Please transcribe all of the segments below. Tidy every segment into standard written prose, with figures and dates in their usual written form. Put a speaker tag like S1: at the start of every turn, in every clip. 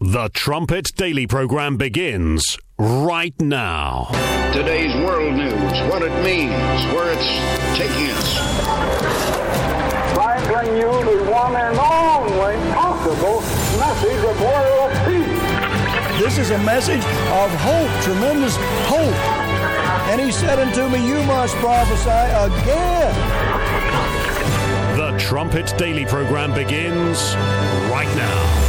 S1: The Trumpet Daily Program begins right now.
S2: Today's world news, what it means, where it's taking us.
S3: I bring you the one and only possible message of world peace.
S4: This is a message of hope, tremendous hope. And he said unto me, you must prophesy again.
S1: The Trumpet Daily Program begins right now.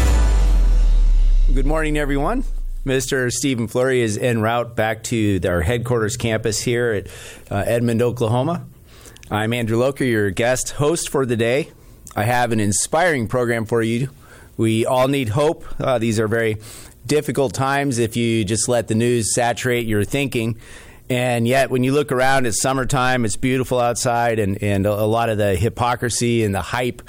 S5: Good morning, everyone. Mr. Stephen Flurry is en route back to our headquarters campus here at Edmond, Oklahoma. I'm Andrew Loker, your guest host for the day. I have an inspiring program for you. We all need hope. These are very difficult times if you just let the news saturate your thinking. And yet, when you look around, it's summertime, it's beautiful outside, and a lot of the hypocrisy and the hype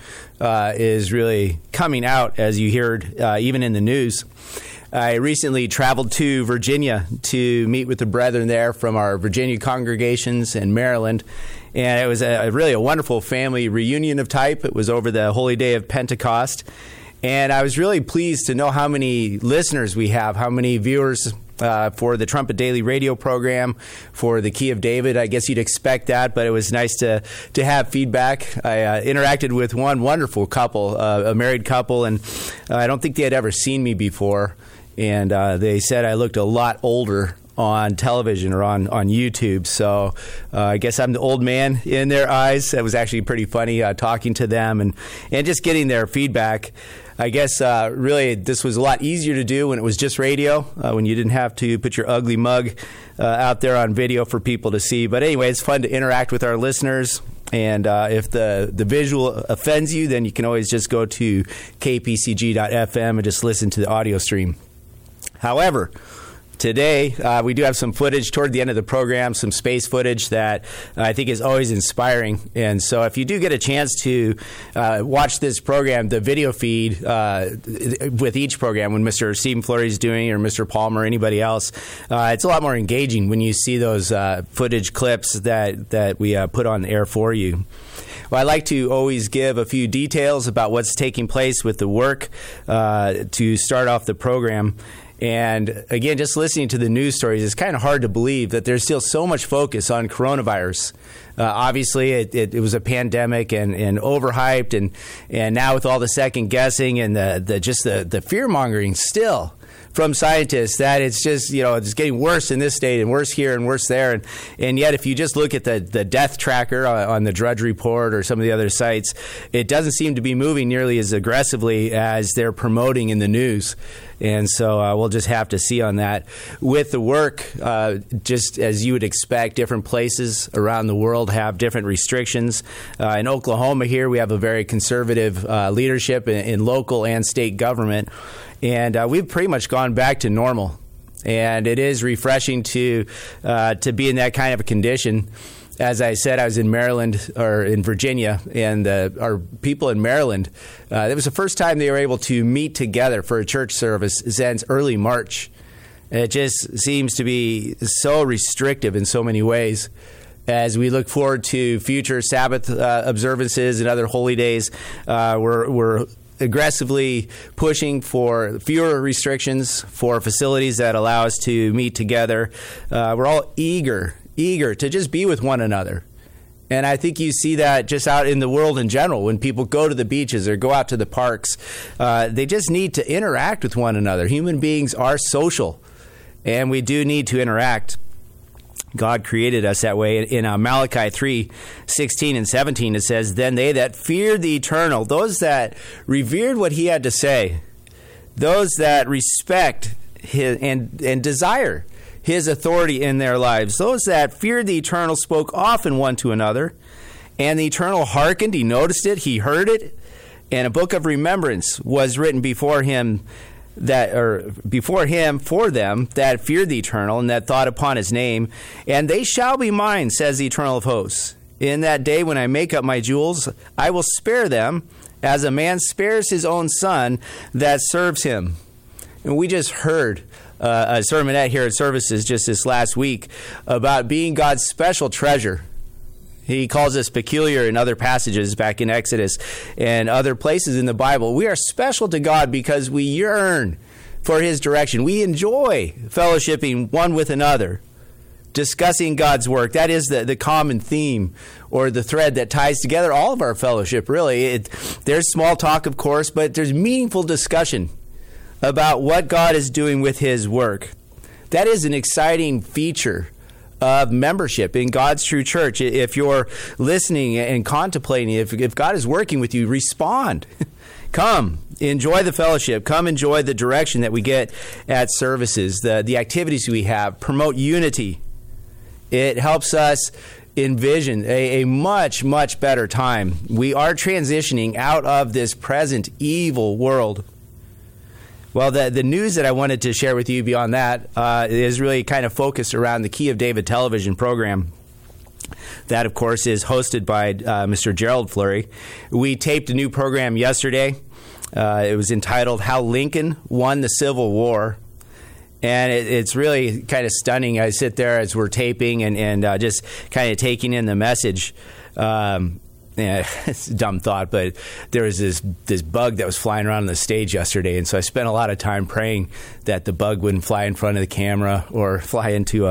S5: is really coming out, as you heard even in the news. I recently traveled to Virginia to meet with the brethren there from our Virginia congregations in Maryland. And it was really a wonderful family reunion of type. It was over the holy day of Pentecost. And I was really pleased to know how many listeners we have, how many viewers for the Trumpet Daily radio program, for the Key of David. I guess you'd expect that, but it was nice to have feedback. I interacted with one wonderful couple, a married couple, and I don't think they had ever seen me before. And they said I looked a lot older on television or on YouTube. So I guess I'm the old man in their eyes. It was actually pretty funny talking to them and just getting their feedback. I guess really this was a lot easier to do when it was just radio, when you didn't have to put your ugly mug out there on video for people to see. But anyway, it's fun to interact with our listeners. And if the visual offends you, then you can always just go to kpcg.fm and just listen to the audio stream. However, today, we do have some footage toward the end of the program, some space footage that I think is always inspiring. And so if you do get a chance to watch this program, the video feed with each program, when Mr. Stephen Flurry is doing or Mr. Palmer or anybody else, it's a lot more engaging when you see those footage clips that we put on the air for you. Well, I like to always give a few details about what's taking place with the work to start off the program. And again, just listening to the news stories, it's kind of hard to believe that there's still so much focus on coronavirus. Obviously, it was a pandemic and overhyped, and now with all the second guessing and the fear mongering still from scientists that it's just, it's getting worse in this state and worse here and worse there. And yet, if you just look at the death tracker on the Drudge Report or some of the other sites, it doesn't seem to be moving nearly as aggressively as they're promoting in the news. And so we'll just have to see on that. With the work, just as you would expect, different places around the world have different restrictions. In Oklahoma here, we have a very conservative leadership in local and state government. And we've pretty much gone back to normal. And it is refreshing to be in that kind of a condition. As I said, I was in Maryland or in Virginia, and our people in Maryland, it was the first time they were able to meet together for a church service since early March. And it just seems to be so restrictive in so many ways. As we look forward to future Sabbath observances and other holy days, we're aggressively pushing for fewer restrictions, for facilities that allow us to meet together. We're all eager to just be with one another. And I think you see that just out in the world in general. When people go to the beaches or go out to the parks, they just need to interact with one another. Human beings are social, and we do need to interact. God created us that way. In Malachi 3:16 and 17, it says, "Then they that feared the eternal," those that revered what he had to say, those that respect his and desire his authority in their lives, those that feared the eternal spoke often one to another, and the eternal hearkened, he noticed it, he heard it, and a book of remembrance was written before him for them that feared the eternal and that thought upon his name. And they shall be mine, says the eternal of hosts. In that day when I make up my jewels, I will spare them as a man spares his own son that serves him. And we just heard a sermonette here at services just this last week about being God's special treasure. He calls us peculiar in other passages back in Exodus and other places in the Bible. We are special to God because we yearn for his direction. We enjoy fellowshipping one with another, discussing God's work. That is the common theme or the thread that ties together all of our fellowship, really. There's small talk, of course, but there's meaningful discussion about what God is doing with his work. That is an exciting feature of membership in God's true church. If you're listening and contemplating, if God is working with you, respond. Come, enjoy the fellowship. Come enjoy the direction that we get at services, the activities we have, promote unity. It helps us envision a much, much better time. We are transitioning out of this present evil world. Well, the news that I wanted to share with you beyond that is really kind of focused around the Key of David television program. That, of course, is hosted by Mr. Gerald Flurry. We taped a new program yesterday. It was entitled How Lincoln Won the Civil War. And it's really kind of stunning. I sit there as we're taping and just kind of taking in the message. It's a dumb thought, but there was this bug that was flying around on the stage yesterday, and so I spent a lot of time praying that the bug wouldn't fly in front of the camera or fly into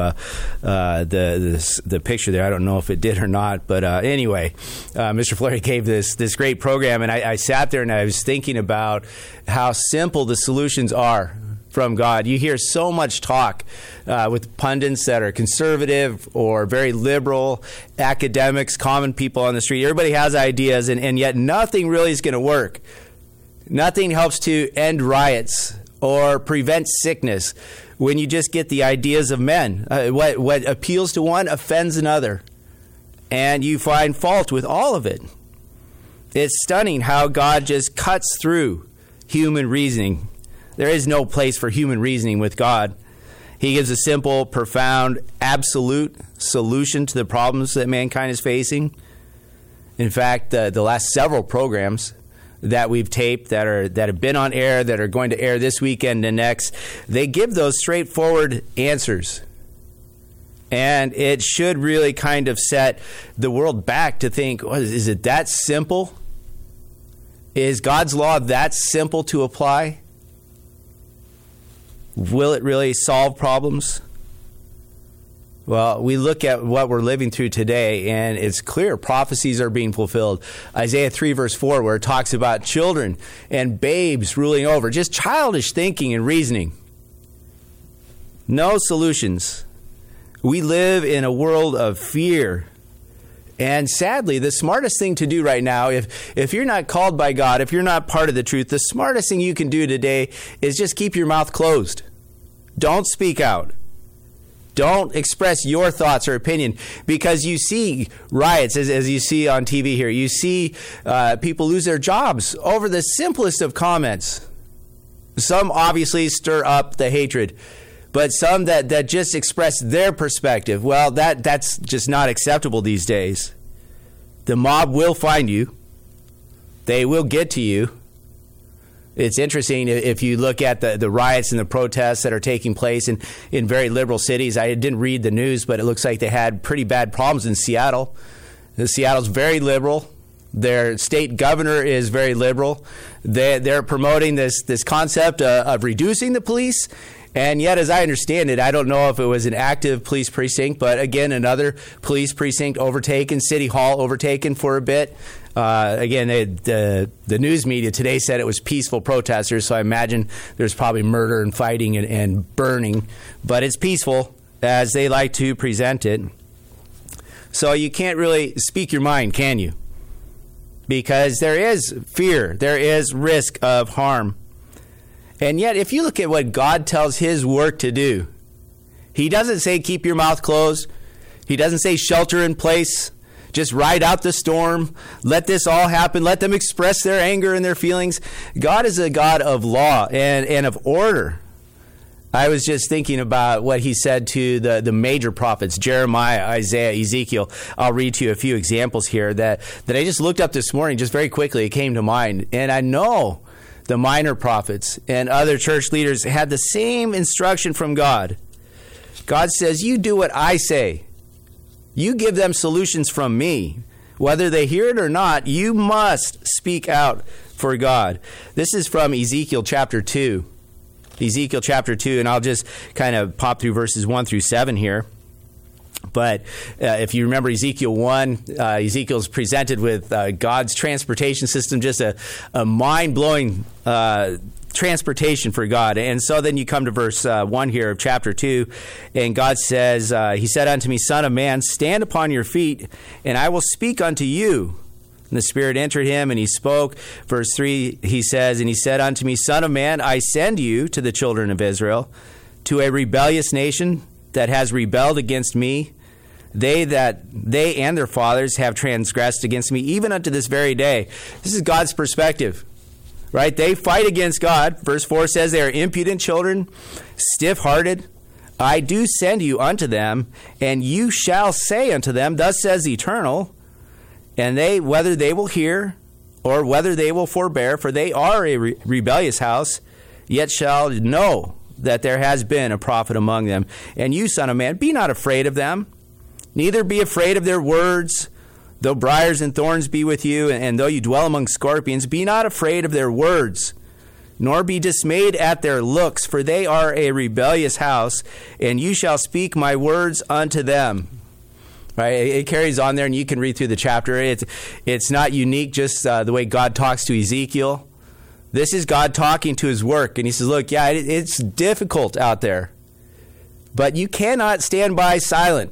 S5: the picture there. I don't know if it did or not, but anyway, Mr. Flurry gave this great program, and I sat there and I was thinking about how simple the solutions are from God. You hear so much talk with pundits that are conservative or very liberal, academics, common people on the street. Everybody has ideas, and yet nothing really is going to work. Nothing helps to end riots or prevent sickness when you just get the ideas of men. What appeals to one offends another, and you find fault with all of it. It's stunning how God just cuts through human reasoning. There is no place for human reasoning with God. He gives a simple, profound, absolute solution to the problems that mankind is facing. In fact, the last several programs that we've taped that have been on air, that are going to air this weekend and next, they give those straightforward answers. And it should really kind of set the world back to think, is it that simple? Is God's law that simple to apply? Will it really solve problems? Well, we look at what we're living through today, and it's clear prophecies are being fulfilled. Isaiah 3, verse 4, where it talks about children and babes ruling over, just childish thinking and reasoning. No solutions. We live in a world of fear. And sadly, the smartest thing to do right now, if you're not called by God, if you're not part of the truth, the smartest thing you can do today is just keep your mouth closed. Don't speak out. Don't express your thoughts or opinion, because you see riots, as you see on TV here. You see people lose their jobs over the simplest of comments. Some obviously stir up the hatred, but some that just express their perspective. Well, that's just not acceptable these days. The mob will find you. They will get to you. It's interesting if you look at the riots and the protests that are taking place in very liberal cities. I didn't read the news, but it looks like they had pretty bad problems in Seattle. Seattle's very liberal. Their state governor is very liberal. They're promoting this concept of reducing the police. And yet, as I understand it, I don't know if it was an active police precinct, but again, another police precinct overtaken, City Hall overtaken for a bit. Again, the news media today said it was peaceful protesters, so I imagine there's probably murder and fighting and burning. But it's peaceful, as they like to present it. So you can't really speak your mind, can you? Because there is fear. There is risk of harm. And yet, if you look at what God tells his work to do, he doesn't say keep your mouth closed. He doesn't say shelter in place. Just ride out the storm. Let this all happen. Let them express their anger and their feelings. God is a God of law and of order. I was just thinking about what he said to the major prophets, Jeremiah, Isaiah, Ezekiel. I'll read to you a few examples here that I just looked up this morning, just very quickly. It came to mind. And I know the minor prophets and other church leaders had the same instruction from God. God says, you do what I say. You give them solutions from me. Whether they hear it or not, you must speak out for God. This is from Ezekiel chapter 2. Ezekiel chapter 2, and I'll just kind of pop through verses 1 through 7 here. But if you remember Ezekiel 1, Ezekiel's presented with God's transportation system, just a mind-blowing transportation for God. And so then you come to verse 1 here of chapter 2, and God says, he said unto me, Son of man, stand upon your feet, and I will speak unto you. And the Spirit entered him, and he spoke. Verse 3, he says, and he said unto me, Son of man, I send you to the children of Israel, to a rebellious nation that has rebelled against me. They and their fathers have transgressed against me, even unto this very day. This is God's perspective, right? They fight against God. Verse 4 says they are impudent children, stiff-hearted. I do send you unto them, and you shall say unto them, Thus says the Eternal, and they, whether they will hear or whether they will forbear, for they are a rebellious house, yet shall know that there has been a prophet among them. And you, son of man, be not afraid of them, neither be afraid of their words, though briars and thorns be with you, and though you dwell among scorpions, be not afraid of their words, nor be dismayed at their looks, for they are a rebellious house, and you shall speak my words unto them. Right? It carries on there, and you can read through the chapter. It's not unique just the way God talks to Ezekiel. This is God talking to his work, and he says, look, yeah, it's difficult out there, but you cannot stand by silent.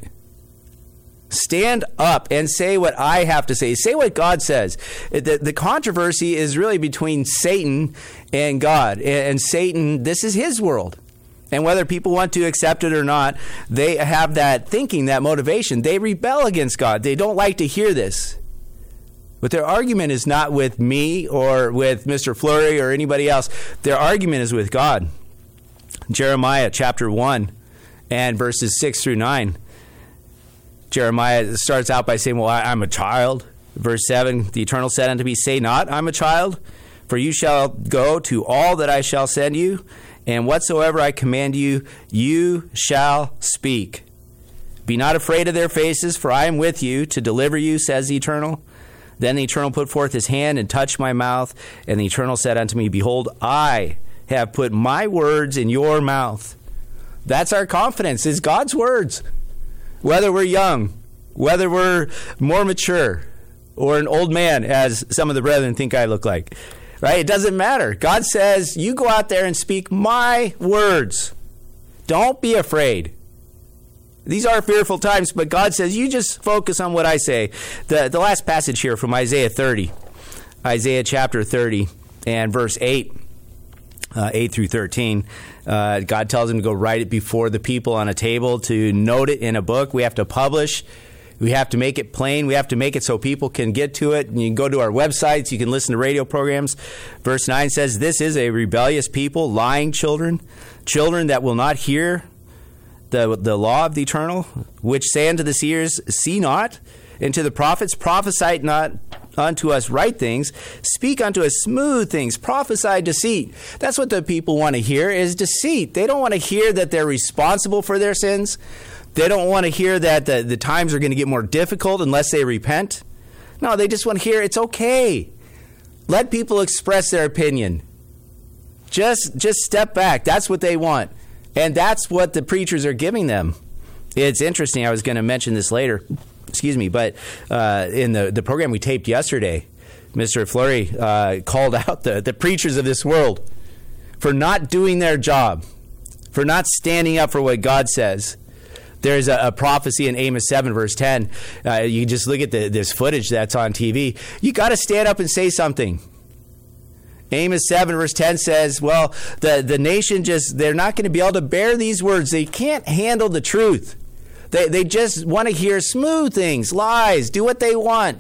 S5: Stand up and say what I have to say. Say what God says. The controversy is really between Satan and God. And Satan, this is his world. And whether people want to accept it or not, they have that thinking, that motivation. They rebel against God. They don't like to hear this. But their argument is not with me or with Mr. Fleury or anybody else. Their argument is with God. Jeremiah chapter 1 and verses 6 through 9. Jeremiah starts out by saying, well, I'm a child. Verse 7, the Eternal said unto me, Say not, I'm a child, for you shall go to all that I shall send you, and whatsoever I command you, you shall speak. Be not afraid of their faces, for I am with you to deliver you, says the Eternal. Then the Eternal put forth his hand and touched my mouth, and the Eternal said unto me, Behold, I have put my words in your mouth. That's our confidence, is God's words. Whether we're young, whether we're more mature, or an old man, as some of the brethren think I look like, right? It doesn't matter. God says, you go out there and speak my words. Don't be afraid. These are fearful times, but God says, you just focus on what I say. The last passage here from Isaiah 30, Isaiah chapter 30 and verse 8. 8 through 13, God tells him to go write it before the people on a table, to note it in a book. We have to publish. We have to make it plain. We have to make it so people can get to it. And you can go to our websites. You can listen to radio programs. Verse 9 says, This is a rebellious people, lying children, children that will not hear the law of the Eternal, which say unto the seers, See not, and to the prophets, prophesy not unto us right things, speak unto us smooth things, prophesy deceit. That's what the people want to hear, is deceit. They don't want to hear that they're responsible for their sins. They don't want to hear that the times are going to get more difficult unless they repent. No, they just want to hear it's okay. Let people express their opinion. Just step back. That's what they want. And that's what the preachers are giving them. It's interesting. I was going to mention this later. But in the program we taped yesterday, Mr. Fleury called out the preachers of this world for not doing their job, for not standing up for what God says. There's a prophecy in Amos 7, verse 10. You just look at this footage that's on TV. You got to stand up and say something. Amos 7, verse 10 says, well, the nation they're not going to be able to bear these words. They can't handle the truth. They just want to hear smooth things, lies, do what they want.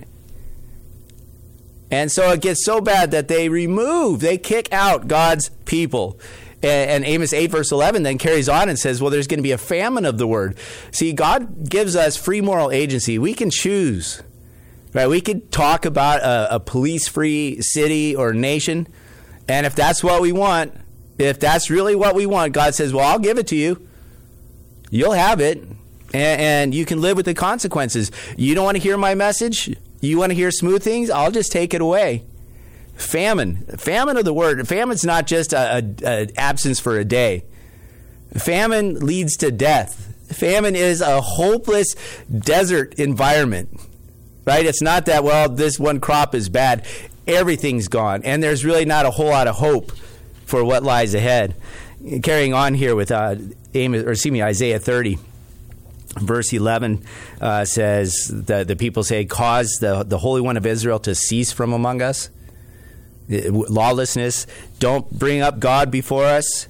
S5: And so it gets so bad that they kick out God's people. And Amos 8, verse 11 then carries on and says, well, there's going to be a famine of the word. See, God gives us free moral agency. We can choose. Right? We could talk about a police-free city or nation. And if that's what we want, if that's really what we want, God says, well, I'll give it to you. You'll have it. And you can live with the consequences. You don't want to hear my message? You want to hear smooth things? I'll just take it away. Famine of the word. Famine's not just an absence for a day. Famine leads to death. Famine is a hopeless desert environment, right? It's not that, well, this one crop is bad. Everything's gone, and there's really not a whole lot of hope for what lies ahead. Carrying on here with Isaiah 30. Verse 11 says, the people say, cause the Holy One of Israel to cease from among us. Lawlessness. Don't bring up God before us.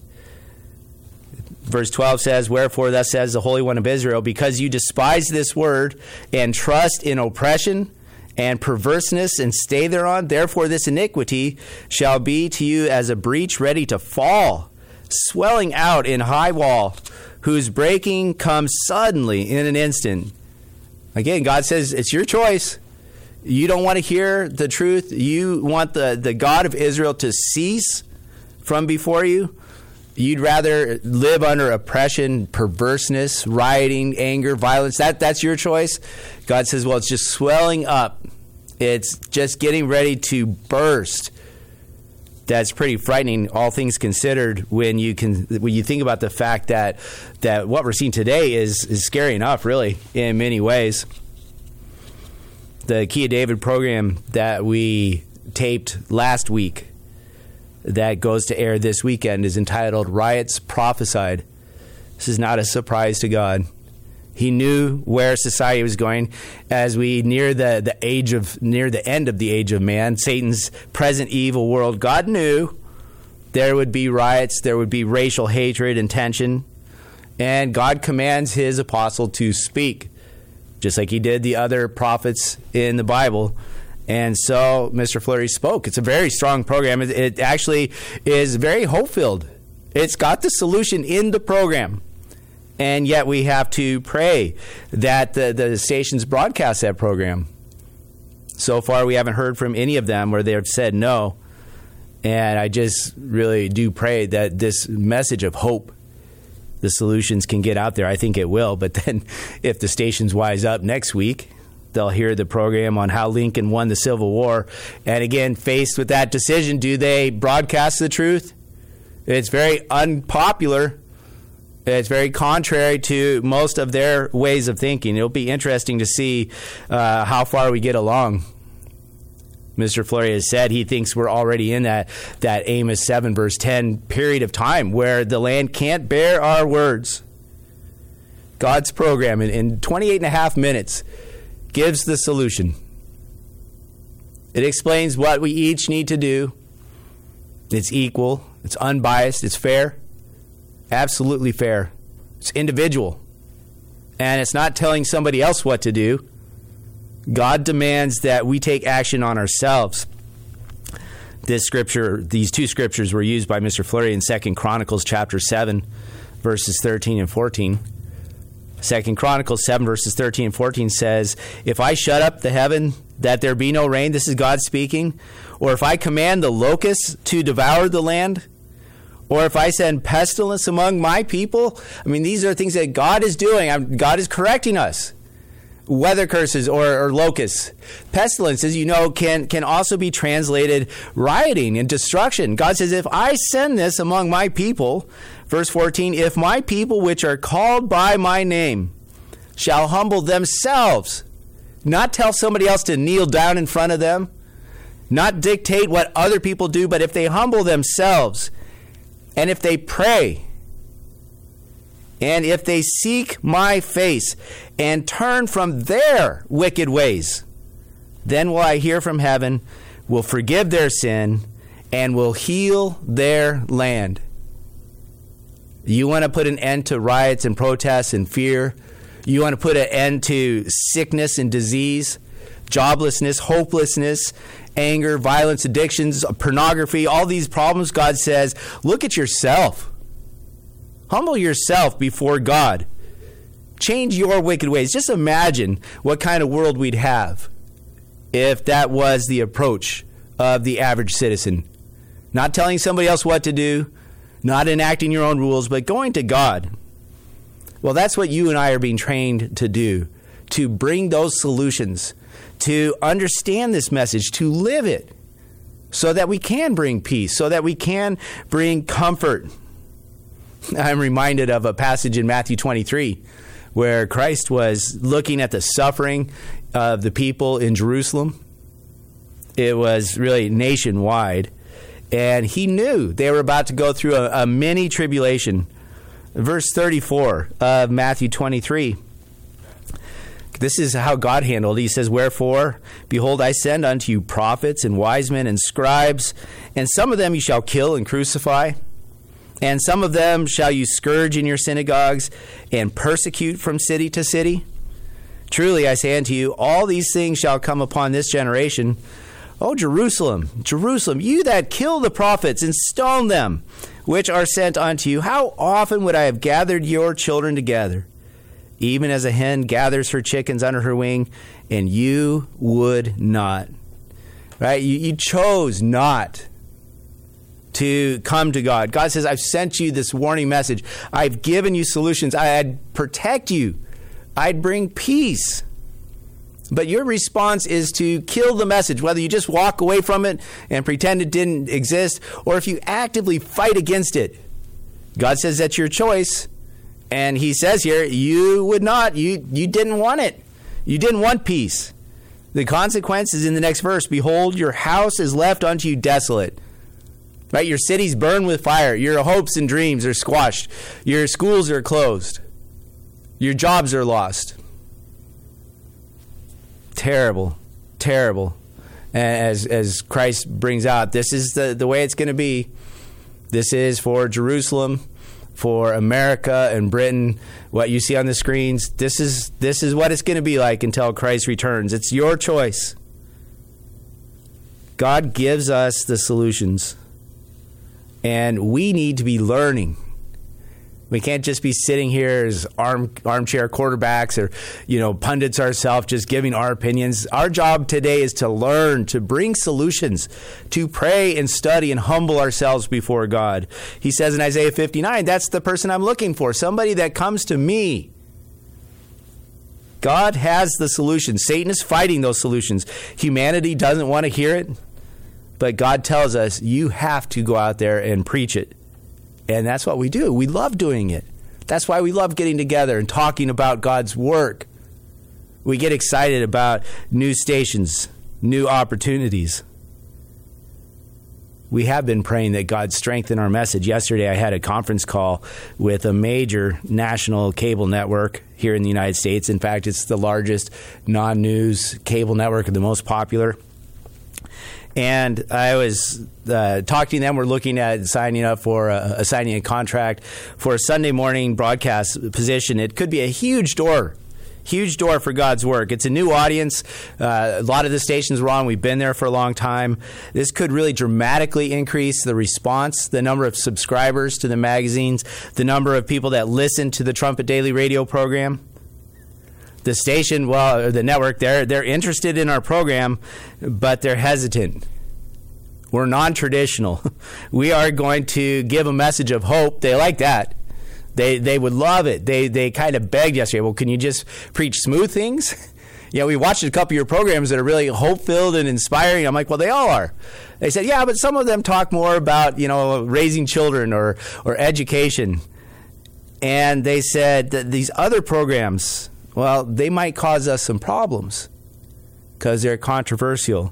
S5: Verse 12 says, wherefore thus says the Holy One of Israel, because you despise this word and trust in oppression and perverseness and stay thereon, therefore this iniquity shall be to you as a breach ready to fall, swelling out in high wall, whose breaking comes suddenly in an instant. Again, God says, it's your choice. You don't want to hear the truth. You want the God of Israel to cease from before you. You'd rather live under oppression, perverseness, rioting, anger, violence. That's your choice. God says, well, it's just swelling up. It's just getting ready to burst. That's pretty frightening, all things considered, when you think about the fact that what we're seeing today is scary enough, really, in many ways. The Key of David program that we taped last week, that goes to air this weekend, is entitled Riots Prophesied. This is not a surprise to God. He knew where society was going as we near the end of the age of man, Satan's present evil world. God knew there would be riots, there would be racial hatred and tension, and God commands his apostle to speak, just like he did the other prophets in the Bible. And so Mr. Fleury spoke. It's a very strong program. It actually is very hope-filled. It's got the solution in the program. And yet we have to pray that the stations broadcast that program. So far, we haven't heard from any of them where they've said no. And I just really do pray that this message of hope, the solutions can get out there. I think it will. But then if the stations wise up next week, they'll hear the program on how Lincoln won the Civil War. And again, faced with that decision, do they broadcast the truth? It's very unpopular. It's very contrary to most of their ways of thinking. It'll be interesting to see how far we get along. Mr. Fleury has said he thinks we're already in that Amos 7, verse 10 period of time where the land can't bear our words. God's program in 28 and a half minutes gives the solution. It explains what we each need to do. It's equal. It's unbiased. It's fair. Absolutely fair. It's individual. And it's not telling somebody else what to do. God demands that we take action on ourselves. These two scriptures were used by Mr. Fleury in 2 Chronicles chapter 7, verses 13 and 14. 2 Chronicles 7, verses 13 and 14 says, if I shut up the heaven that there be no rain, this is God speaking, or if I command the locusts to devour the land, or if I send pestilence among my people. I mean, these are things that God is doing. God is correcting us. Weather curses or locusts. Pestilences, can also be translated rioting and destruction. God says, if I send this among my people, verse 14, if my people which are called by my name shall humble themselves, not tell somebody else to kneel down in front of them, not dictate what other people do, but if they humble themselves, and if they pray, and if they seek my face and turn from their wicked ways, then will I hear from heaven, will forgive their sin, and will heal their land. You want to put an end to riots and protests and fear? You want to put an end to sickness and disease, joblessness, hopelessness, anger, violence, addictions, pornography, all these problems? God says, look at yourself. Humble yourself before God. Change your wicked ways. Just imagine what kind of world we'd have if that was the approach of the average citizen. Not telling somebody else what to do, not enacting your own rules, but going to God. Well, that's what you and I are being trained to do, to bring those solutions, to understand this message, to live it. so that we can bring peace, so that we can bring comfort. I'm reminded of a passage in Matthew 23 where Christ was looking at the suffering of the people in Jerusalem. It was really nationwide, and he knew they were about to go through a mini tribulation. Verse 34 of Matthew 23. This is how God handled it. He says, "Wherefore, behold, I send unto you prophets and wise men and scribes, and some of them you shall kill and crucify, and some of them shall you scourge in your synagogues and persecute from city to city. Truly I say unto you, all these things shall come upon this generation. O Jerusalem, Jerusalem, you that kill the prophets and stone them, which are sent unto you, how often would I have gathered your children together, even as a hen gathers her chickens under her wing, and you would not." Right? You chose not to come to God. God says, I've sent you this warning message. I've given you solutions. I'd protect you. I'd bring peace. But your response is to kill the message, whether you just walk away from it and pretend it didn't exist, or if you actively fight against it. God says that's your choice. And he says here, you would not. You didn't want it. You didn't want peace. The consequence is in the next verse. "Behold, your house is left unto you desolate." Right? Your cities burn with fire. Your hopes and dreams are squashed. Your schools are closed. Your jobs are lost. Terrible, terrible. As Christ brings out, this is the way it's going to be. This is for Jerusalem, for America and Britain. What you see on the screens, this is what it's going to be like until Christ returns. It's your choice. God gives us the solutions, and we need to be learning. We can't just be sitting here as armchair quarterbacks or, pundits ourselves, just giving our opinions. Our job today is to learn, to bring solutions, to pray and study and humble ourselves before God. He says in Isaiah 59, that's the person I'm looking for, somebody that comes to me. God has the solutions. Satan is fighting those solutions. Humanity doesn't want to hear it, but God tells us you have to go out there and preach it. And that's what we do. We love doing it. That's why we love getting together and talking about God's work. We get excited about new stations, new opportunities. We have been praying that God strengthen our message. Yesterday, I had a conference call with a major national cable network here in the United States. In fact, it's the largest non-news cable network, the most popular. And I was talking to them. We're looking at signing up for signing a contract for a Sunday morning broadcast position. It could be a huge door for God's work. It's a new audience. A lot of the stations we're on, we've been there for a long time. This could really dramatically increase the response, the number of subscribers to the magazines, the number of people that listen to the Trumpet Daily radio program. The station, the network, they're interested in our program, but they're hesitant. We're non-traditional. We are going to give a message of hope. They like that. They would love it. They kind of begged yesterday, well, can you just preach smooth things? We watched a couple of your programs that are really hope-filled and inspiring. I'm like, well, they all are. They said, yeah, but some of them talk more about, raising children or education. And they said that these other programs, well, they might cause us some problems because they're controversial.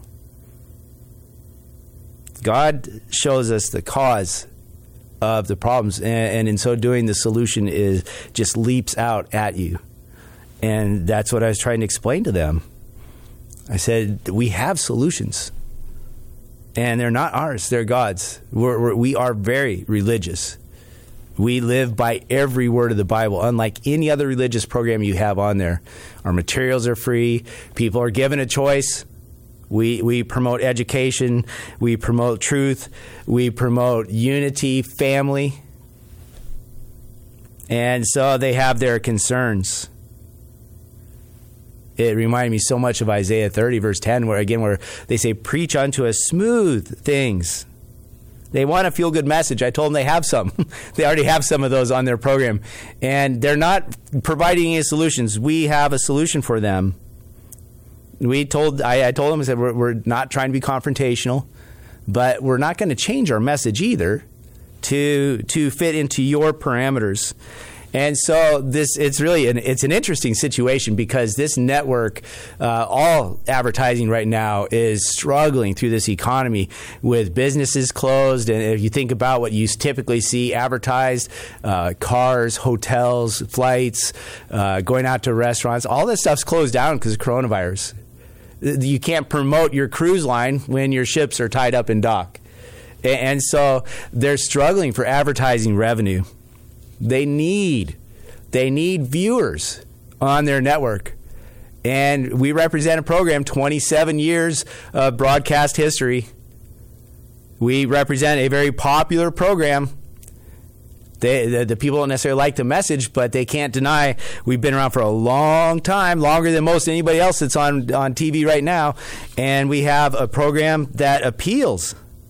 S5: God shows us the cause of the problems, and in so doing, the solution just leaps out at you. And that's what I was trying to explain to them. I said, we have solutions, and they're not ours, they're God's. We are very religious. We live by every word of the Bible, unlike any other religious program you have on there. Our materials are free. People are given a choice. We promote education. We promote truth. We promote unity, family. And so they have their concerns. It reminded me so much of Isaiah 30, verse 10, where they say, preach unto us smooth things. They want a feel-good message. I told them they have some. They already have some of those on their program. And they're not providing any solutions. We have a solution for them. I told them, I said, we're not trying to be confrontational. but we're not going to change our message either to fit into your parameters. And so it's really an interesting situation because this network, all advertising right now is struggling through this economy with businesses closed. And if you think about what you typically see advertised, cars, hotels, flights, going out to restaurants, all this stuff's closed down because of coronavirus. You can't promote your cruise line when your ships are tied up in dock. And so they're struggling for advertising revenue. They need viewers on their network. And we represent a program, 27 years of broadcast history. We represent a very popular program. The people don't necessarily like the message, but they can't deny we've been around for a long time, longer than most anybody else that's on TV right now. And we have a program that appeals.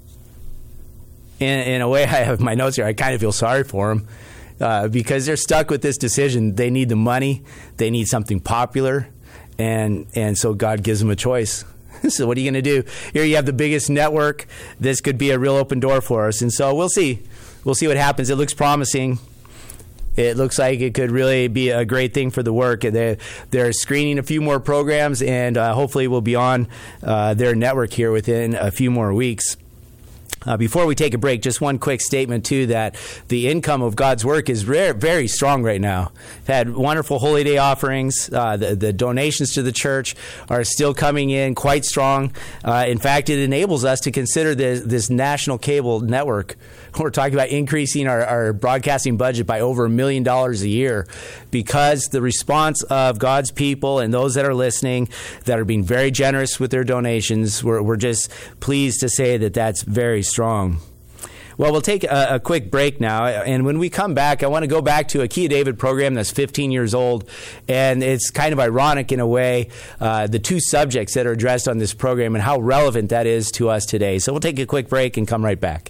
S5: In a way, I have my notes here. I kind of feel sorry for them. Because they're stuck with this decision. They need the money. They need something popular. And so God gives them a choice. So what are you going to do? Here you have the biggest network. This could be a real open door for us. And so we'll see. We'll see what happens. It looks promising. It looks like it could really be a great thing for the work. They're screening a few more programs, and hopefully we'll be on their network here within a few more weeks. Before we take a break, just one quick statement, too, that the income of God's work is very strong right now. We've had wonderful Holy Day offerings. The donations to the church are still coming in quite strong. In fact, it enables us to consider this national cable network. We're talking about increasing our broadcasting budget by over $1 million a year because the response of God's people and those that are listening that are being very generous with their donations, we're just pleased to say that that's very strong. Well, we'll take a quick break now, and when we come back, I want to go back to a Key of David program that's 15 years old, and it's kind of ironic in a way, the two subjects that are addressed on this program and how relevant that is to us today. So we'll take a quick break and come right back.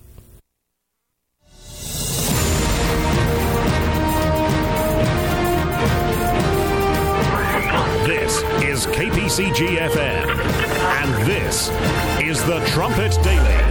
S1: This is KPCG FM, and this is the Trumpet Daily.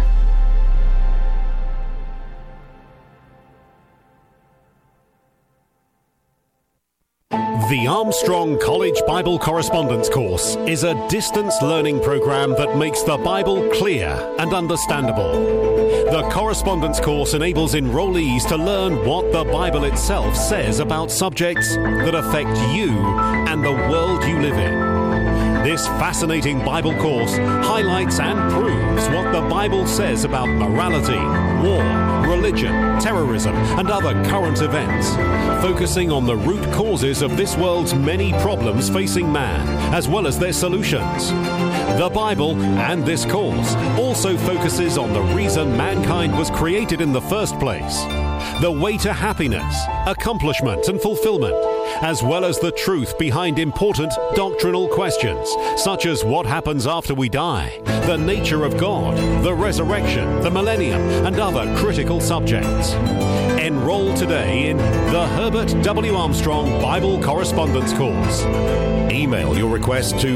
S1: The Armstrong College Bible Correspondence Course is a distance learning program that makes the Bible clear and understandable. The correspondence course enables enrollees to learn what the Bible itself says about subjects that affect you and the world you live in. This fascinating Bible course highlights and proves what the Bible says about morality, war, religion, terrorism, and other current events, focusing on the root causes of this world's many problems facing man, as well as their solutions. The Bible and this course also focuses on the reason mankind was created in the first place, the way to happiness, accomplishment, and fulfillment, as well as the truth behind important doctrinal questions, such as what happens after we die, the nature of God, the resurrection, the millennium, and other critical subjects. Enroll today in the Herbert W. Armstrong Bible Correspondence Course. Email your request to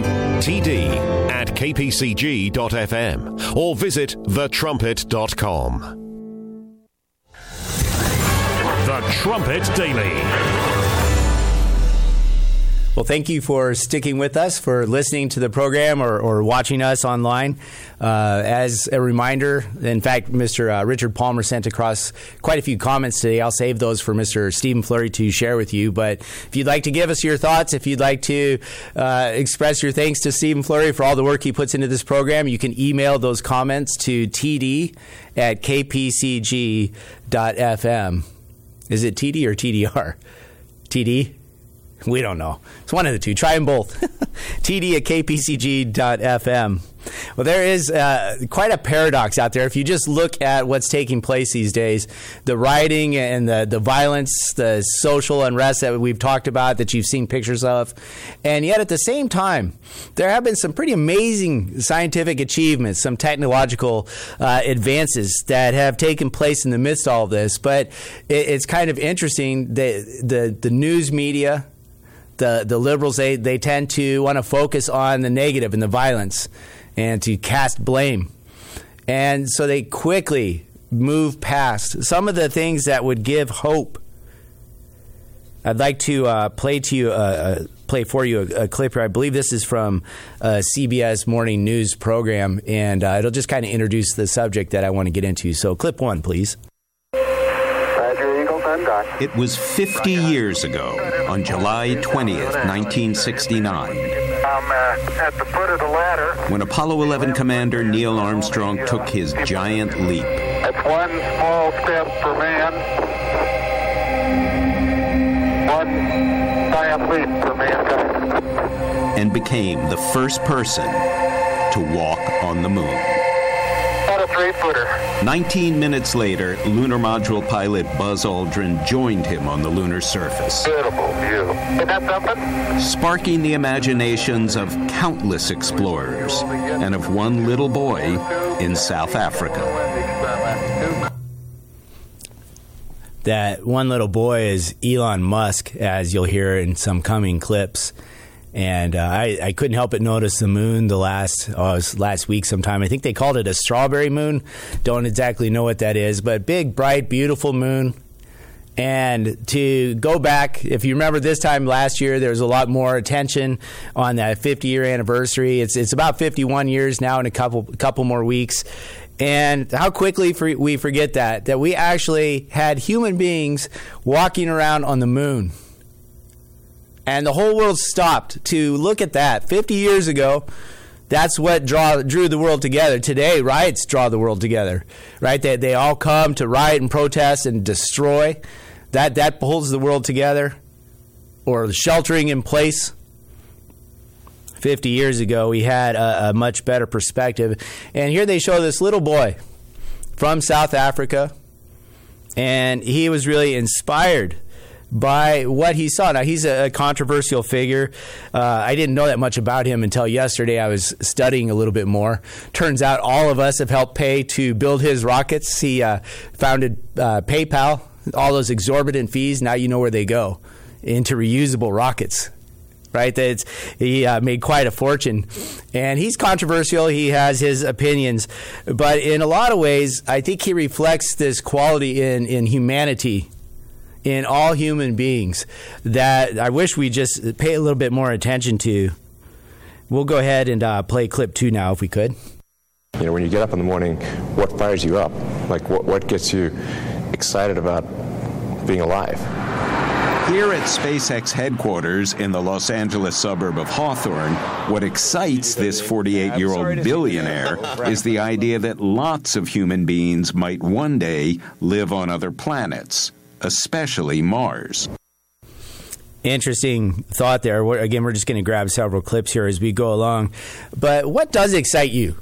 S1: td@kpcg.fm or visit thetrumpet.com. The Trumpet Daily.
S5: Well, thank you for sticking with us, for listening to the program or watching us online. As a reminder, in fact, Mr. Richard Palmer sent across quite a few comments today. I'll save those for Mr. Stephen Fleury to share with you. But if you'd like to give us your thoughts, if you'd like to express your thanks to Stephen Fleury for all the work he puts into this program, you can email those comments to td@kpcg.fm. Is it TD or TDR? TD? We don't know. It's one of the two. Try them both. td@kpcg.fm. Well, there is quite a paradox out there. If you just look at what's taking place these days, the rioting and the violence, the social unrest that we've talked about, that you've seen pictures of, and yet at the same time, there have been some pretty amazing scientific achievements, some technological advances that have taken place in the midst of all of this. But it's kind of interesting that the news media, the liberals, they tend to want to focus on the negative and the violence and to cast blame. And so they quickly move past some of the things that would give hope. I'd like to play for you a clip here. I believe this is from a CBS Morning News program, and it'll just kind of introduce the subject that I want to get into. So clip 1, please.
S6: It was 50 years ago, on July 20th, 1969.
S3: I'm at the foot of the ladder.
S6: When Apollo 11 Commander Neil Armstrong took his giant leap.
S3: That's one small step for man, one giant leap for mankind.
S6: And became the first person to walk on the moon.
S3: About a 3-footer.
S6: 19 minutes later, lunar module pilot Buzz Aldrin joined him on the lunar surface.
S3: Beautiful view. Isn't that something?
S6: Sparking the imaginations of countless explorers and of one little boy in South Africa.
S5: That one little boy is Elon Musk, as you'll hear in some coming clips. And I couldn't help but notice the moon it was last week sometime. I think they called it a strawberry moon. Don't exactly know what that is, but big, bright, beautiful moon. And to go back, if you remember this time last year, there was a lot more attention on that 50-year anniversary. It's about 51 years now in a couple more weeks. And how quickly we forget that we actually had human beings walking around on the moon. And the whole world stopped to look at that. 50 years ago, that's what drew the world together. Today, riots draw the world together, right? They all come to riot and protest and destroy. That holds the world together. Or sheltering in place. 50 years ago, we had a much better perspective. And here they show this little boy from South Africa. And he was really inspired by what he saw. Now, he's a controversial figure. I didn't know that much about him until yesterday. I was studying a little bit more. Turns out all of us have helped pay to build his rockets. He founded PayPal, all those exorbitant fees. Now you know where they go, into reusable rockets. Right? He made quite a fortune. And he's controversial. He has his opinions. But in a lot of ways, I think he reflects this quality in humanity, in all human beings, that I wish we just pay a little bit more attention to. We'll go ahead and play clip 2 now, if we could.
S7: You know, when you get up in the morning, what fires you up? Like, what gets you excited about being alive?
S6: Here at SpaceX headquarters in the Los Angeles suburb of Hawthorne, what excites this 48-year-old billionaire is the idea that lots of human beings might one day live on other planets, especially Mars.
S5: Interesting thought there. Again, we're just going to grab several clips here as we go along. But what does excite you?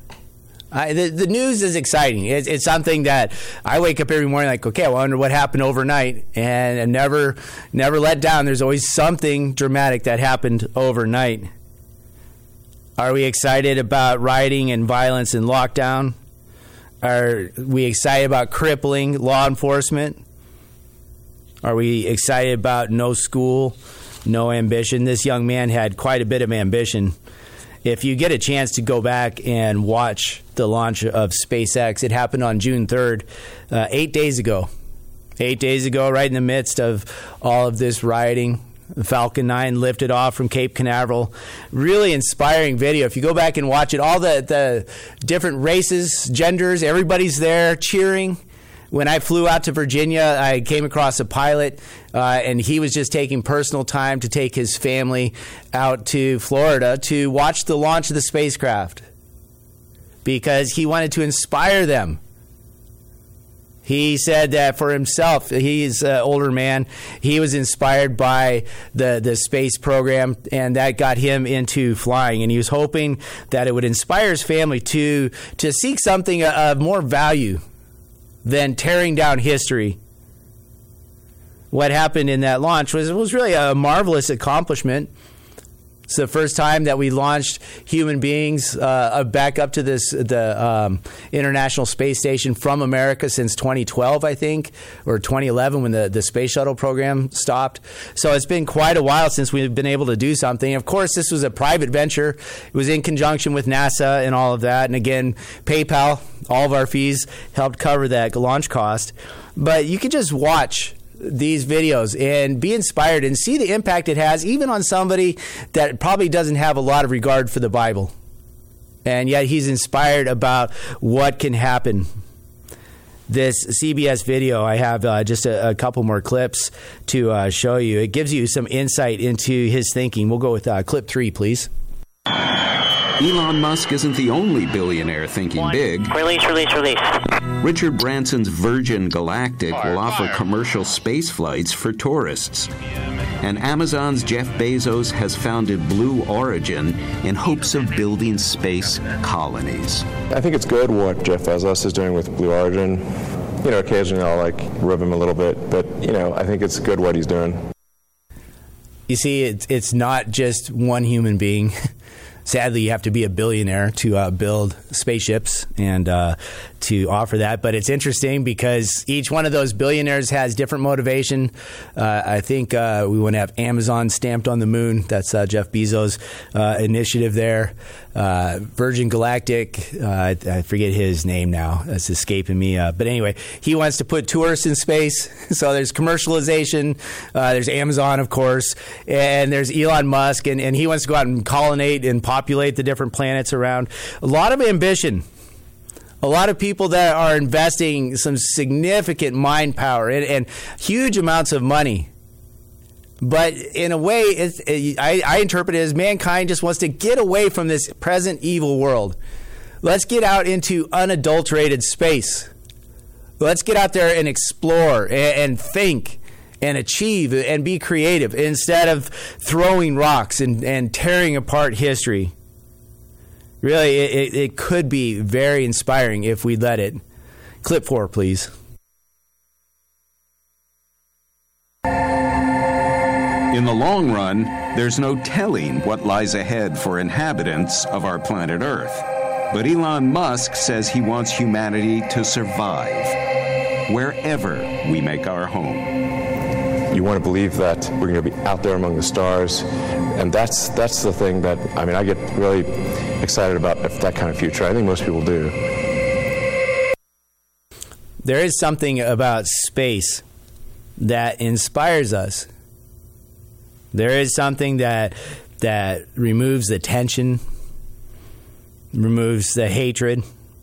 S5: The news is exciting. It's something that I wake up every morning like, okay, I wonder what happened overnight, and never let down. There's always something dramatic that happened overnight. Are we excited about rioting and violence and lockdown? Are we excited about crippling law enforcement? Are we excited about no school, no ambition? This young man had quite a bit of ambition. If you get a chance to go back and watch the launch of SpaceX, it happened on June 3rd, 8 days ago. 8 days ago, right in the midst of all of this rioting. Falcon 9 lifted off from Cape Canaveral. Really inspiring video. If you go back and watch it, all the different races, genders, everybody's there cheering. When I flew out to Virginia, I came across a pilot, and he was just taking personal time to take his family out to Florida to watch the launch of the spacecraft because he wanted to inspire them. He said that for himself, he's an older man, he was inspired by the space program, and that got him into flying. And he was hoping that it would inspire his family to seek something of more value than tearing down history. What happened in that launch was really a marvelous accomplishment. It's the first time that we launched human beings back up to the International Space Station from America since 2012, I think, or 2011 when the Space Shuttle program stopped. So it's been quite a while since we've been able to do something. Of course, this was a private venture. It was in conjunction with NASA and all of that. And again, PayPal, all of our fees helped cover that launch cost. But you can just watch these videos and be inspired and see the impact it has even on somebody that probably doesn't have a lot of regard for the Bible. And yet he's inspired about what can happen. This CBS video, I have just a couple more clips to show you. It gives you some insight into his thinking. We'll go with clip 3, please.
S6: Elon Musk isn't the only billionaire thinking big.
S8: Release.
S6: Richard Branson's Virgin Galactic will offer commercial space flights for tourists. And Amazon's Jeff Bezos has founded Blue Origin in hopes of building space colonies.
S7: I think it's good what Jeff Bezos is doing with Blue Origin. You know, occasionally I'll rib him a little bit, but I think it's good what he's doing.
S5: You see, it's not just one human being. Sadly, you have to be a billionaire to build spaceships and to offer that. But it's interesting because each one of those billionaires has different motivation. I think we want to have Amazon stamped on the moon. That's Jeff Bezos' initiative there. Virgin Galactic, I forget his name now. That's escaping me. But anyway, he wants to put tourists in space. So there's commercialization. There's Amazon, of course. And there's Elon Musk. And he wants to go out and colonate and populate the different planets around. A lot of ambition. A lot of people that are investing some significant mind power and huge amounts of money. But in a way, I interpret it as mankind just wants to get away from this present evil world. Let's get out into unadulterated space. Let's get out there and explore and think and achieve and be creative instead of throwing rocks and tearing apart history. Really, it could be very inspiring if we let it. Clip 4, please.
S6: In the long run, there's no telling what lies ahead for inhabitants of our planet Earth. But Elon Musk says he wants humanity to survive wherever we make our home.
S7: You want to believe that we're going to be out there among the stars, and that's the thing that, I get really excited about that kind of future. I think most people do.
S5: There is something about space that inspires us. There is something that removes the tension, removes the hatred.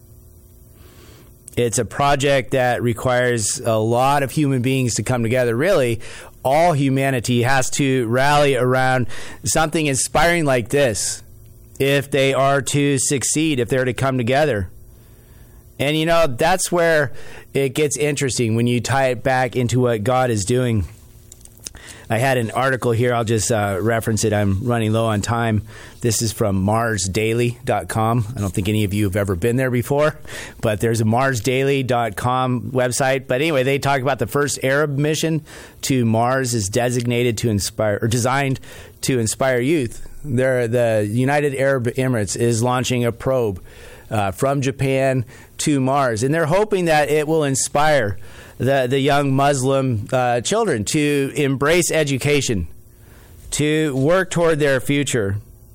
S5: It's a project that requires a lot of human beings to come together. Really, all humanity has to rally around something inspiring like this if they are to succeed, if they're to come together. And, that's where it gets interesting when you tie it back into what God is doing. I had an article here. I'll just reference it. I'm running low on time. This is from MarsDaily.com. I don't think any of you have ever been there before, but there's a MarsDaily.com website. But anyway, they talk about the first Arab mission to Mars is designated to inspire or designed to inspire youth. The United Arab Emirates is launching a probe from Japan to Mars, and they're hoping that it will inspire the young Muslim children to embrace education, to work toward their future.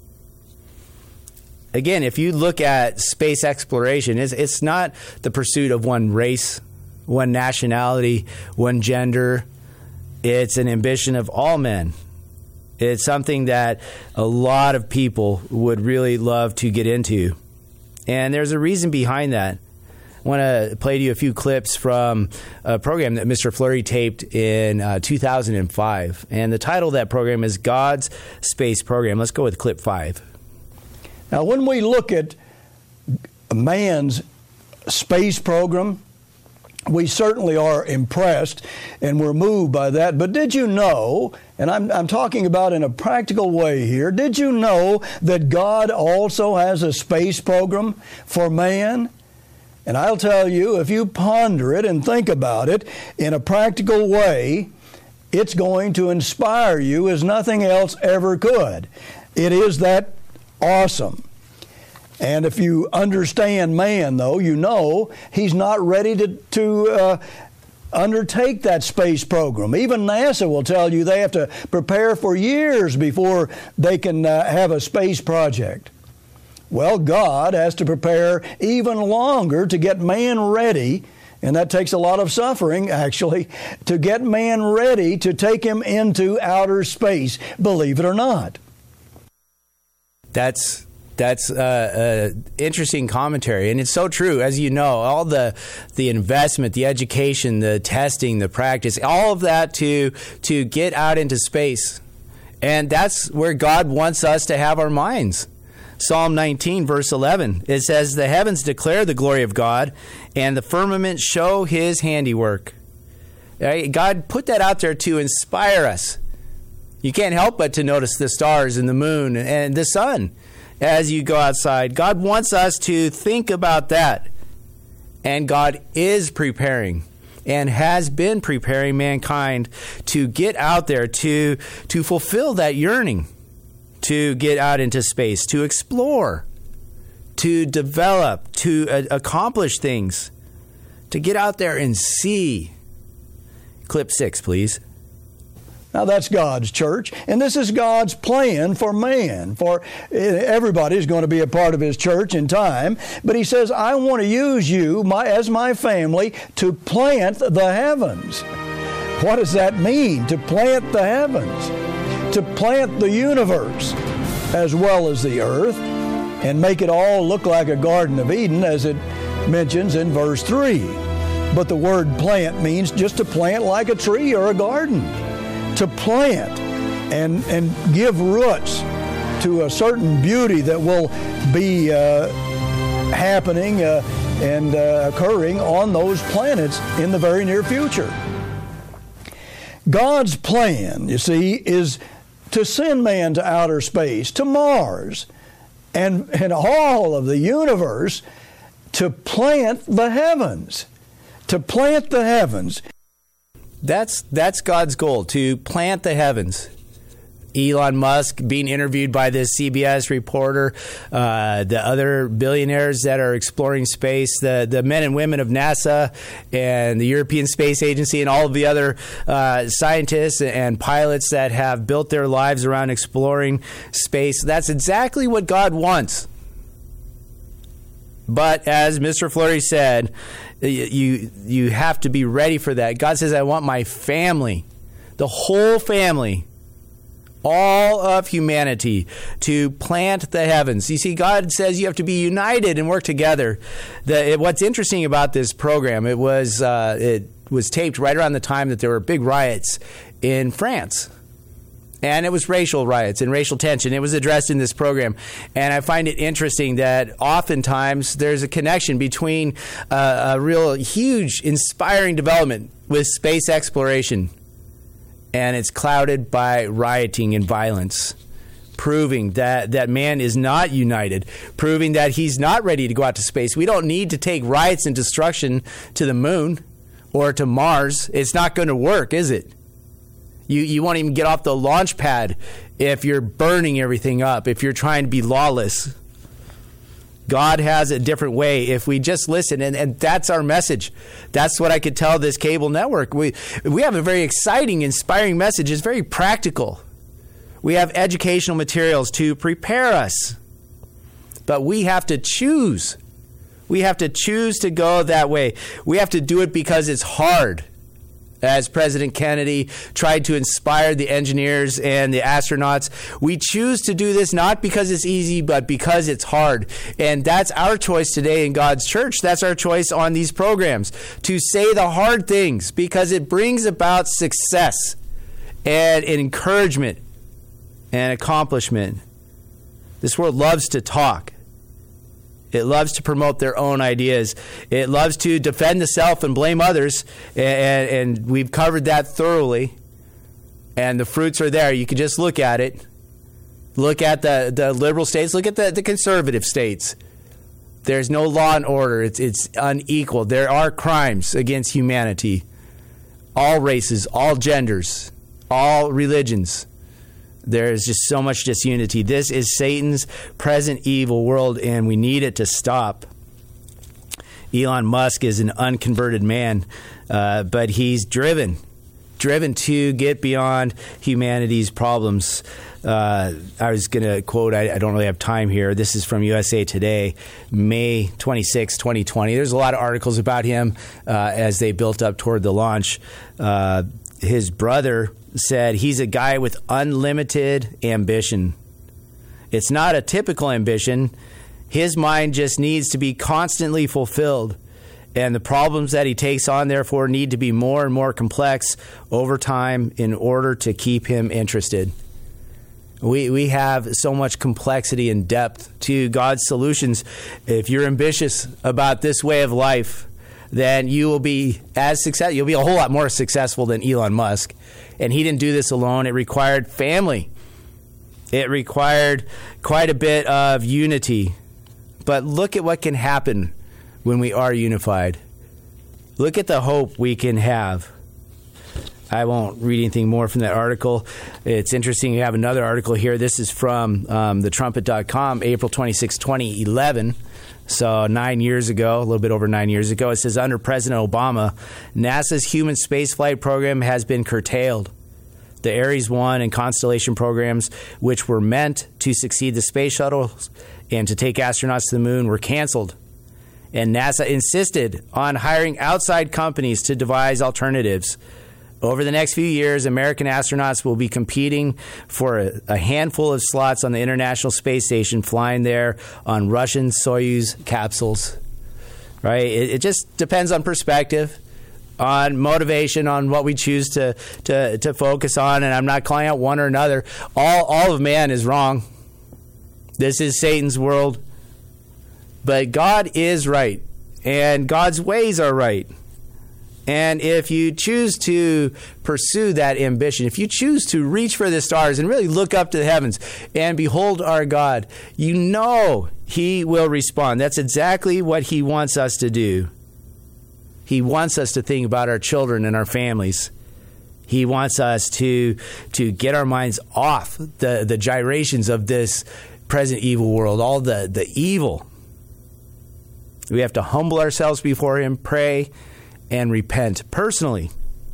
S5: Again, if you look at space exploration, it's not the pursuit of one race, one nationality, one gender. It's an ambition of all men. It's something that a lot of people would really love to get into. And there's a reason behind that. I want to play to you a few clips from a program that Mr. Fleury taped in 2005. And the title of that program is God's Space Program. Let's go with clip 5.
S4: Now, when we look at man's space program, we certainly are impressed and we're moved by that. But did you know, and I'm talking about in a practical way here, did you know that God also has a space program for man? And I'll tell you, if you ponder it and think about it in a practical way, it's going to inspire you as nothing else ever could. It is that awesome. And if you understand man, though, you know he's not ready to undertake that space program. Even NASA will tell you they have to prepare for years before they can have a space project. Well, God has to prepare even longer to get man ready, and that takes a lot of suffering, actually, to get man ready to take him into outer space, believe it or not.
S5: That's interesting commentary, and it's so true. As you know, all the investment, the education, the testing, the practice, all of that to get out into space. And that's where God wants us to have our minds. Psalm 19, verse 11, it says, "The heavens declare the glory of God, and the firmament show his handiwork." Right? God put that out there to inspire us. You can't help but to notice the stars and the moon and the sun as you go outside. God wants us to think about that. And God is preparing and has been preparing mankind to get out there, to fulfill that yearning, to get out into space, to explore, to develop, to accomplish things, to get out there and see. Clip 6, please.
S4: Now, that's God's church, and this is God's plan for man. For everybody is going to be a part of his church in time, but he says, I want to use you as my family to plant the heavens. What does that mean, to plant the heavens? To plant the universe as well as the earth and make it all look like a Garden of Eden, as it mentions in verse 3. But the word plant means just to plant like a tree or a garden. To plant and give roots to a certain beauty that will be happening and occurring on those planets in the very near future. God's plan, you see, is to send man to outer space, to Mars, and all of the universe, to plant the heavens. To plant the heavens.
S5: That's God's goal, to plant the heavens. Elon Musk being interviewed by this CBS reporter, the other billionaires that are exploring space, the men and women of NASA and the European Space Agency and all of the other scientists and pilots that have built their lives around exploring space. That's exactly what God wants. But as Mr. Fleury said, you have to be ready for that. God says, I want my family, the whole family, all of humanity, to plant the heavens. You see, God says you have to be united and work together. What's interesting about this program, it was taped right around the time that there were big riots in France. And it was racial riots and racial tension. It was addressed in this program. And I find it interesting that oftentimes there's a connection between a real huge, inspiring development with space exploration. And it's clouded by rioting and violence, proving that man is not united, proving that he's not ready to go out to space. We don't need to take riots and destruction to the moon or to Mars. It's not going to work, is it? You won't even get off the launch pad if you're burning everything up, if you're trying to be lawless. God has a different way if we just listen, and that's our message. That's what I could tell this cable network. We have a very exciting, inspiring message. It's very practical. We have educational materials to prepare us, but we have to choose. We have to choose to go that way. We have to do it because it's hard. As President Kennedy tried to inspire the engineers and the astronauts, we choose to do this not because it's easy, but because it's hard. And that's our choice today in God's church. That's our choice on these programs, to say the hard things because it brings about success and encouragement and accomplishment. This world loves to talk. It loves to promote their own ideas. It loves to defend the self and blame others. And we've covered that thoroughly. And the fruits are there. You can just look at it. Look at the liberal states. Look at the conservative states. There's no law and order. It's unequal. There are crimes against humanity. All races, all genders, all religions. There's just so much disunity. This is Satan's present evil world, and we need it to stop. Elon Musk is an unconverted man, but he's driven to get beyond humanity's problems. I was going to quote, I don't really have time here. This is from USA Today, May 26, 2020. There's a lot of articles about him as they built up toward the launch. His brother said he's a guy with unlimited ambition. It's not a typical ambition. His mind just needs to be constantly fulfilled. And the problems that he takes on, therefore, need to be more and more complex over time in order to keep him interested. We have so much complexity and depth to God's solutions. If you're ambitious about this way of life, then you will be you'll be a whole lot more successful than Elon Musk. And he didn't do this alone. It required family. It required quite a bit of unity. But look at what can happen when we are unified. Look at the hope we can have. I won't read anything more from that article. It's interesting. You have another article here. This is from thetrumpet.com, April 26, 2011. So 9 years ago, a little bit over 9 years ago. It says, under President Obama, NASA's human spaceflight program has been curtailed. The Ares 1 and Constellation programs, which were meant to succeed the space shuttles and to take astronauts to the moon, were canceled. And NASA insisted on hiring outside companies to devise alternatives. Over the next few years, American astronauts will be competing for a handful of slots on the International Space Station, flying there on Russian Soyuz capsules. Right? It just depends on perspective, on motivation, on what we choose to focus on. And I'm not calling out one or another. All of man is wrong. This is Satan's world. But God is right, and God's ways are right. And if you choose to pursue that ambition, if you choose to reach for the stars and really look up to the heavens and behold our God, you know He will respond. That's exactly what He wants us to do. He wants us to think about our children and our families. He wants us to get our minds off the gyrations of this present evil world, all the evil. We have to humble ourselves before Him, pray, and repent personally.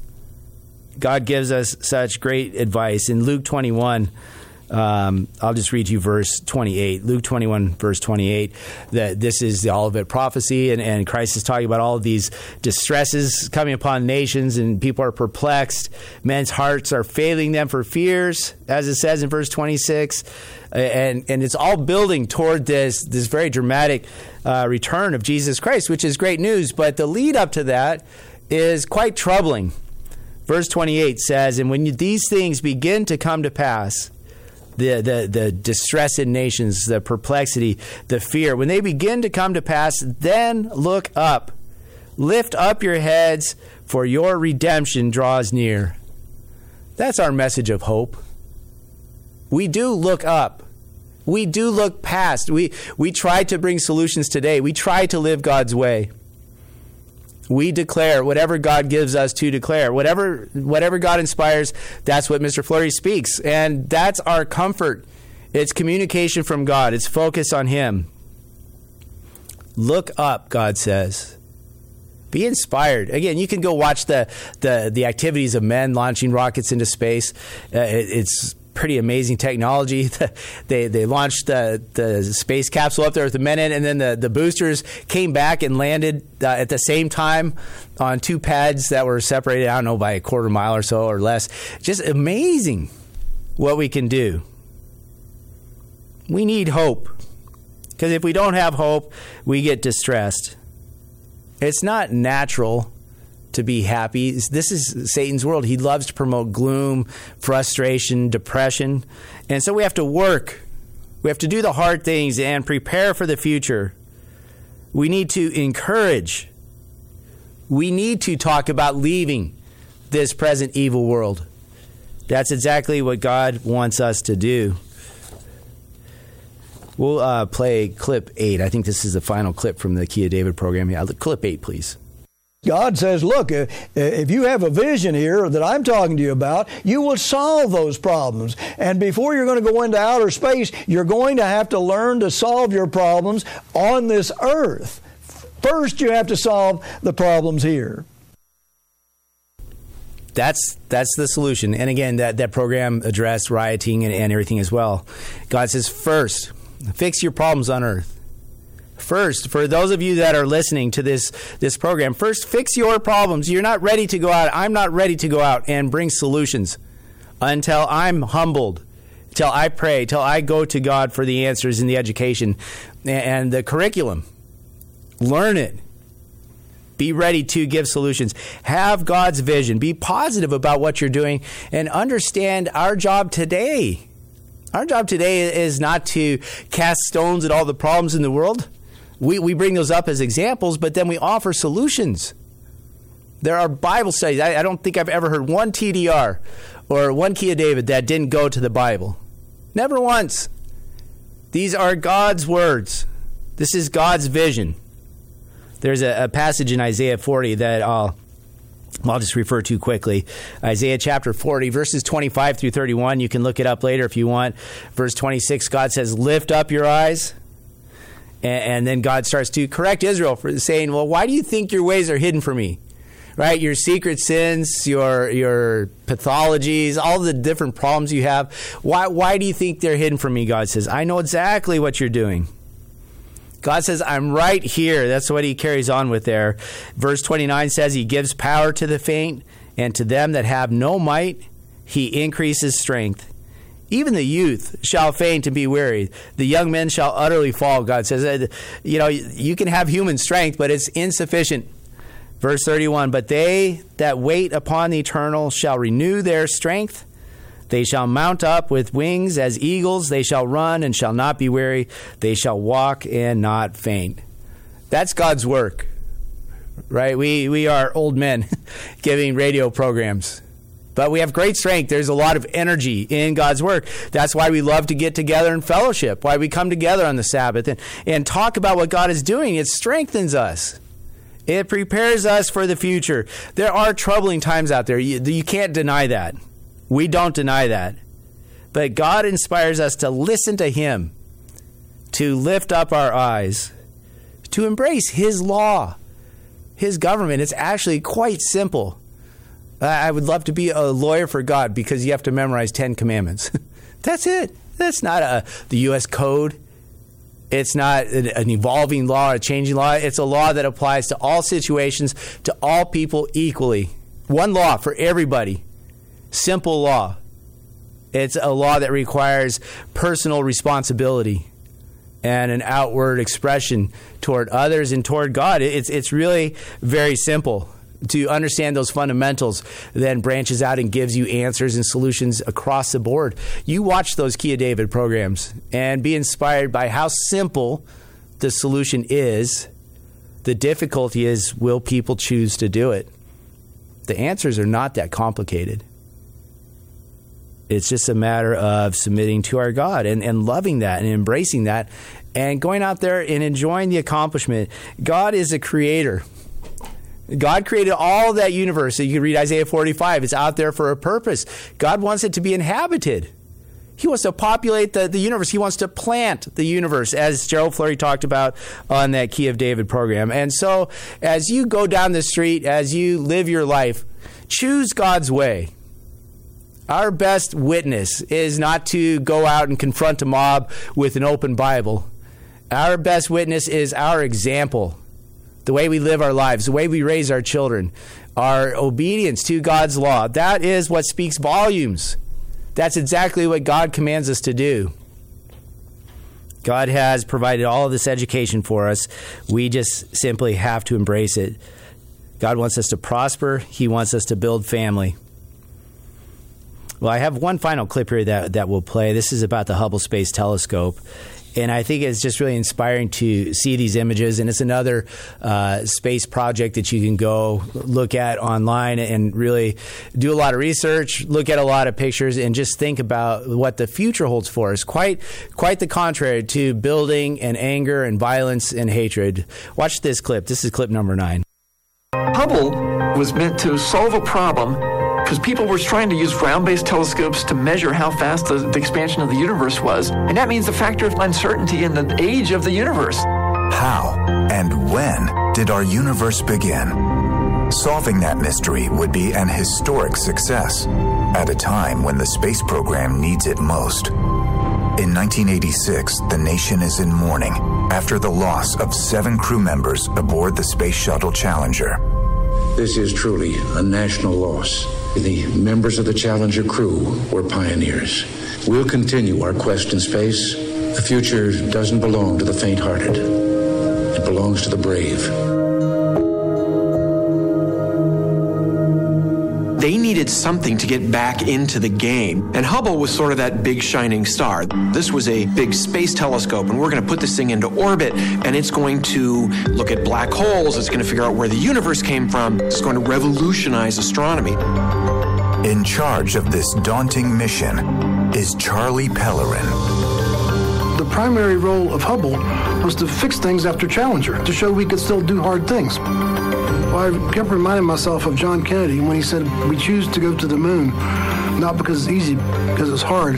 S5: God gives us such great advice. In Luke 21, I'll just read you verse 28. Luke 21, verse 28, that this is the Olivet prophecy, and Christ is talking about all of these distresses coming upon nations, and people are perplexed. Men's hearts are failing them for fears, as it says in verse 26. And it's all building toward this very dramatic return of Jesus Christ, which is great news. But the lead up to that is quite troubling. Verse 28 says, and when these things begin to come to pass, the distress in nations, the perplexity, the fear, when they begin to come to pass, then look up. Lift up your heads, for your redemption draws near. That's our message of hope. We do look up. We do look past. We try to bring solutions today. We try to live God's way. We declare whatever God gives us to declare. Whatever God inspires, that's what Mr. Fleury speaks. And that's our comfort. It's communication from God. It's focus on Him. Look up, God says. Be inspired. Again, you can go watch the activities of men launching rockets into space. It's pretty amazing technology. They launched the space capsule up there with the men in, and then the boosters came back and landed at the same time on two pads that were separated, I don't know, by a quarter mile or so or less. Just amazing what we can do. We need hope, because if we don't have hope, we get distressed. It's not natural to be happy. This is Satan's world. He loves to promote gloom, frustration, depression. And so we have to work. We have to do the hard things and prepare for the future. We need to encourage. We need to talk about leaving this present evil world. That's exactly what God wants us to do. We'll play clip 8. I think this is the final clip from the Key of David program. Yeah, clip 8, please.
S4: God says, look, if you have a vision here that I'm talking to you about, you will solve those problems. And before you're going to go into outer space, you're going to have to learn to solve your problems on this earth. First, you have to solve the problems here.
S5: That's the solution. And again, that program addressed rioting and everything as well. God says, first, fix your problems on earth. First, for those of you that are listening to this program, first fix your problems. You're not ready to go out. I'm not ready to go out and bring solutions until I'm humbled, until I pray, until I go to God for the answers in the education and the curriculum. Learn it. Be ready to give solutions. Have God's vision. Be positive about what you're doing and understand our job today. Our job today is not to cast stones at all the problems in the world. We bring those up as examples, but then we offer solutions. There are Bible studies. I don't think I've ever heard one TDR or one Key of David that didn't go to the Bible. Never once. These are God's words. This is God's vision. There's a passage in Isaiah 40 that I'll just refer to quickly. Isaiah chapter 40, verses 25 through 31. You can look it up later if you want. Verse 26, God says, lift up your eyes. And then God starts to correct Israel for saying, well, why do you think your ways are hidden from me? Right? Your secret sins, your pathologies, all the different problems you have. Why do you think they're hidden from me? God says, I know exactly what you're doing. God says, I'm right here. That's what he carries on with there. Verse 29 says, he gives power to the faint, and to them that have no might, he increases strength. Even the youth shall faint and be weary. The young men shall utterly fall, God says. You can have human strength, but it's insufficient. Verse 31, but they that wait upon the eternal shall renew their strength. They shall mount up with wings as eagles. They shall run and shall not be weary. They shall walk and not faint. That's God's work, right? We are old men giving radio programs. But we have great strength. There's a lot of energy in God's work. That's why we love to get together in fellowship, why we come together on the Sabbath and talk about what God is doing. It strengthens us. It prepares us for the future. There are troubling times out there. You can't deny that. We don't deny that. But God inspires us to listen to him, to lift up our eyes, to embrace his law, his government. It's actually quite simple. I would love to be a lawyer for God because you have to memorize 10 commandments. That's it. That's not the U.S. Code. It's not an evolving law or a changing law. It's a law that applies to all situations, to all people equally. One law for everybody. Simple law. It's a law that requires personal responsibility and an outward expression toward others and toward God. It's really very simple. To understand those fundamentals then branches out and gives you answers and solutions across the board. You watch those Key of David programs and be inspired by how simple the solution is. The difficulty is, will people choose to do it? The answers are not that complicated. It's just a matter of submitting to our God and loving that and embracing that and going out there and enjoying the accomplishment. God is a creator. God created all that universe. So you can read Isaiah 45. It's out there for a purpose. God wants it to be inhabited. He wants to populate the universe. He wants to plant the universe, as Gerald Flurry talked about on that Key of David program. And so as you go down the street, as you live your life, choose God's way. Our best witness is not to go out and confront a mob with an open Bible. Our best witness is our example. The way we live our lives, the way we raise our children, our obedience to God's law. That is what speaks volumes. That's exactly what God commands us to do. God has provided all of this education for us. We just simply have to embrace it. God wants us to prosper. He wants us to build family. Well, I have one final clip here that we'll play. This is about the Hubble Space Telescope. And I think it's just really inspiring to see these images. And it's another space project that you can go look at online and really do a lot of research, look at a lot of pictures, and just think about what the future holds for us. Quite the contrary to building and anger and violence and hatred. Watch this clip. This is clip number 9.
S8: Hubble was meant to solve a problem because people were trying to use ground-based telescopes to measure how fast the expansion of the universe was. And that means the factor of uncertainty in the age of the universe.
S9: How and when did our universe begin? Solving that mystery would be an historic success at a time when the space program needs it most. In 1986, the nation is in mourning after the loss of 7 crew members aboard the Space Shuttle Challenger.
S2: This is truly a national loss. The members of the Challenger crew were pioneers. We'll continue our quest in space. The future doesn't belong to the faint-hearted. It belongs to the brave.
S8: They needed something to get back into the game. And Hubble was sort of that big shining star. This was a big space telescope, and we're going to put this thing into orbit, and it's going to look at black holes. It's going to figure out where the universe came from. It's going to revolutionize astronomy.
S9: In charge of this daunting mission is Charlie Pellerin.
S10: The primary role of Hubble was to fix things after Challenger, to show we could still do hard things. Well, I kept reminding myself of John Kennedy when he said, we choose to go to the moon, not because it's easy, because it's hard.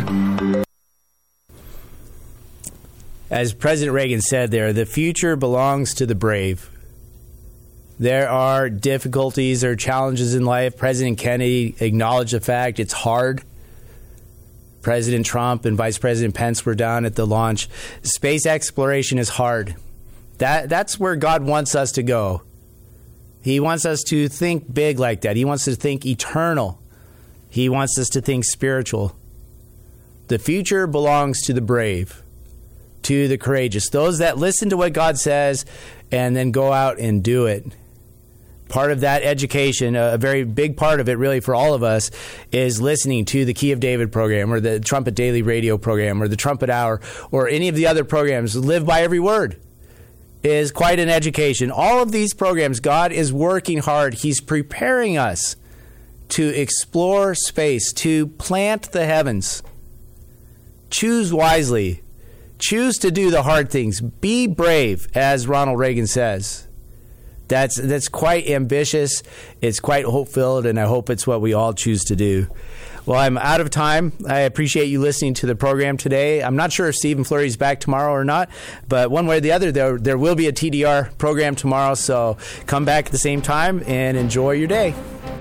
S5: As President Reagan said there, the future belongs to the brave. There are difficulties or challenges in life. President Kennedy acknowledged the fact it's hard. President Trump and Vice President Pence were down at the launch. Space exploration is hard. That's where God wants us to go. He wants us to think big like that. He wants us to think eternal. He wants us to think spiritual. The future belongs to the brave, to the courageous, those that listen to what God says and then go out and do it. Part of that education, a very big part of it really for all of us, is listening to the Key of David program or the Trumpet Daily Radio program or the Trumpet Hour or any of the other programs. Live by every word is quite an education. All of these programs, God is working hard. He's preparing us to explore space, to plant the heavens. Choose wisely. Choose to do the hard things. Be brave, as Ronald Reagan says. That's quite ambitious. It's quite hope-filled, and I hope it's what we all choose to do. Well, I'm out of time. I appreciate you listening to the program today. I'm not sure if Stephen Flurry is back tomorrow or not, but one way or the other, there will be a TDR program tomorrow, so come back at the same time and enjoy your day.